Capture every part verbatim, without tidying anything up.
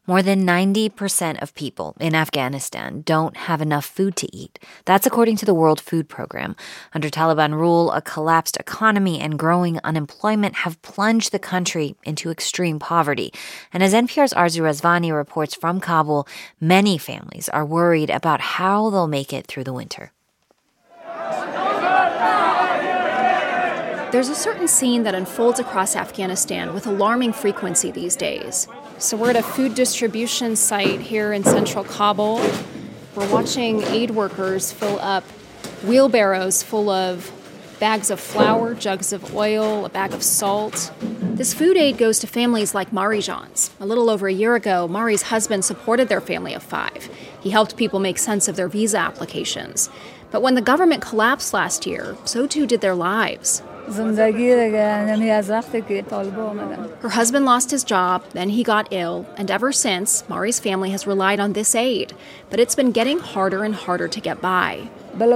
More than ninety percent of people in Afghanistan don't have enough food to eat. That's according to the World Food Program. Under Taliban rule, a collapsed economy and growing unemployment have plunged the country into extreme poverty. And as N P R's Arzu Rezvani reports from Kabul, many families are worried about how they'll make it through the winter. There's a certain scene that unfolds across Afghanistan with alarming frequency these days. So we're at a food distribution site here in central Kabul. We're watching aid workers fill up wheelbarrows full of bags of flour, jugs of oil, a bag of salt. This food aid goes to families like Marijan's. A little over a year ago, Mari's husband supported their family of five. He helped people make sense of their visa applications. But when the government collapsed last year, so too did their lives. Her husband lost his job, then he got ill, and ever since, Mari's family has relied on this aid. But it's been getting harder and harder to get by.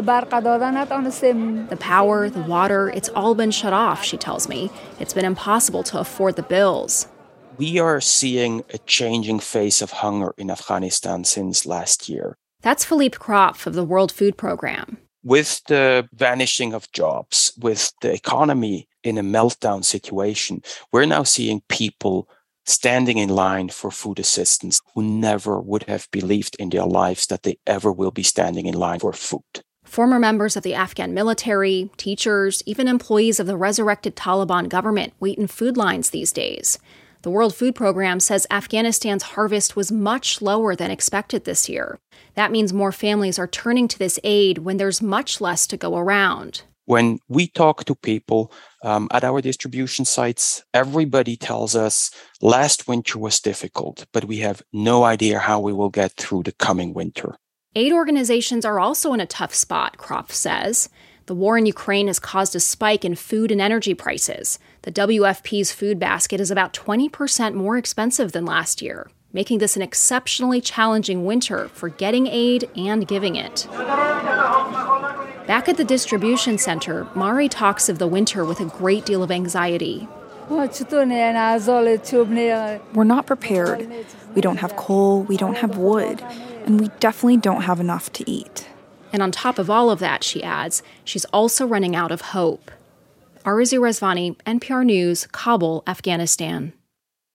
The power, the water, it's all been shut off, she tells me. It's been impossible to afford the bills. We are seeing a changing face of hunger in Afghanistan since last year. That's Philippe Kropf of the World Food Program. With the vanishing of jobs, with the economy in a meltdown situation, we're now seeing people standing in line for food assistance who never would have believed in their lives that they ever will be standing in line for food. Former members of the Afghan military, teachers, even employees of the resurrected Taliban government wait in food lines these days. The World Food Program says Afghanistan's harvest was much lower than expected this year. That means more families are turning to this aid when there's much less to go around. When we talk to people um, at our distribution sites, everybody tells us last winter was difficult, but we have no idea how we will get through the coming winter. Aid organizations are also in a tough spot, Kropf says. The war in Ukraine has caused a spike in food and energy prices. The W F P's food basket is about twenty percent more expensive than last year, making this an exceptionally challenging winter for getting aid and giving it. Back at the distribution center, Mari talks of the winter with a great deal of anxiety. We're not prepared. We don't have coal, we don't have wood, and we definitely don't have enough to eat. And on top of all of that, she adds, she's also running out of hope. Arzu Rezvani, N P R News, Kabul, Afghanistan.